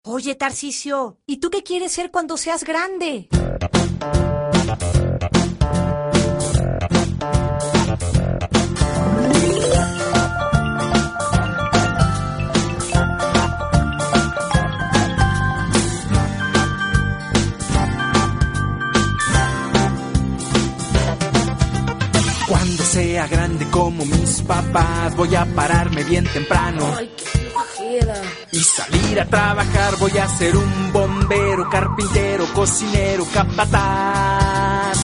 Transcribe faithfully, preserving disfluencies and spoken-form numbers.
Oye, Tarcisio, ¿y tú qué quieres ser cuando seas grande? Cuando sea grande como mis papás, voy a pararme bien temprano. Ay, qué flojera. Y salir a trabajar, voy a ser un bombero, carpintero, cocinero, capataz.